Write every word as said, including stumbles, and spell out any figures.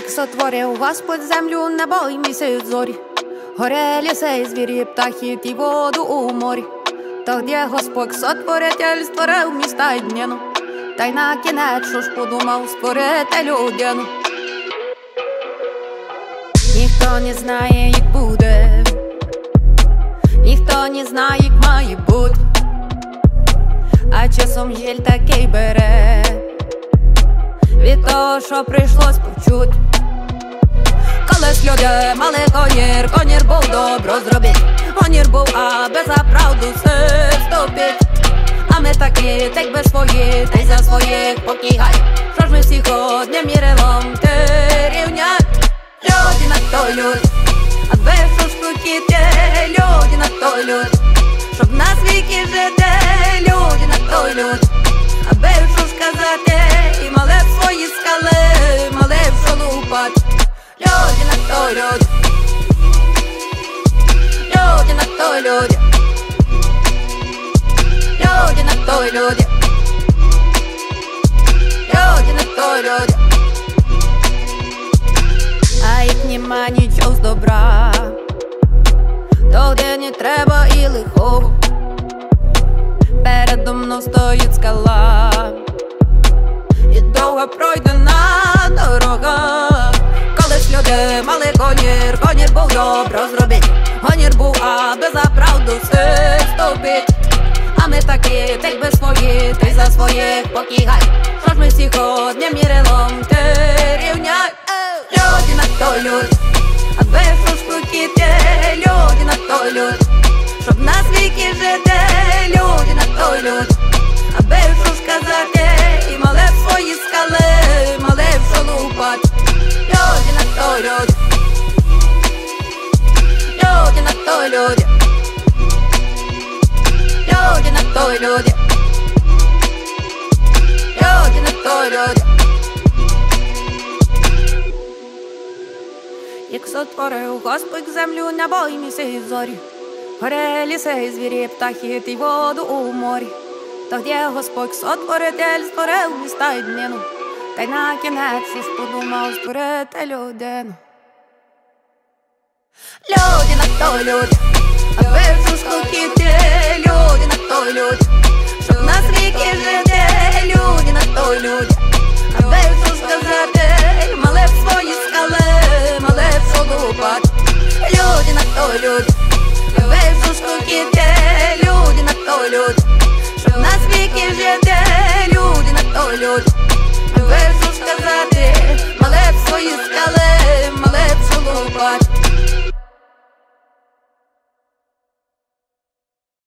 Як сотворив Господь землю, небо й місяць зорі, гори, ліси, звірі, птахи і воду у морі. Тоді Господь сотворитель створив міста й днину, та й на кінець що ж подумав створити людину. Ніхто не знає, як буде, ніхто не знає, як має бути, а часом гіль такий бере від того, що прийшлось почуть. Колись люди мали гонір, гонір був добро зробить, гонір був, аби за правду все вступить. А ми такі, так би свої, та й за своїх покігай. Що ж ми всіх одним мірилом ти рівняй? Люди на то люд, а ви що ж хотіте? Люди на то люд, щоб нас віки жити. Люди на то люд, аби що ж казати? І мали б свої скали, мали б що лупать. Люди на то люд, люди на то люди, люди на то люди, люди на то люди. А як нема нічого з добра, тоді не треба і лихого. Передо мною стоїть скала, і довго пройдена дорога. Колись люди мали гонір, гонір був добро зробить, гонір був, аби за правду все вступить. А ми такі, так би свої, та й за своїх покігай. Що ж ми всіх одним мірилом ти рівняй? Люди на то люд, а ви що ж хотіте? Люди на то люд, щоб нас віки жити. Люди на то люд, аби що ж казати? І мали б свої скали, мали б що лупать. Люди на то люд, люди на то люди, люди на то люди, люди на то люди. Як сотворив Господь землю, небо й місяць зорі, гори, ліси, звірі, птахи і воду у морі. Тоді Господь сотворитель створив міста й днину, та й на кінець що ж подумав створити людину. Люди на то люд, а ви що ж хотіте? Люди на то люд, щоб нас віки жити. Люди на то люд, а ви що ж казати? Мали б свої скали, мали б що лупать. Люди на то люд, а ви що ж хотіте? Люди на то люд, щоб нас віки жити. Люди на то люд.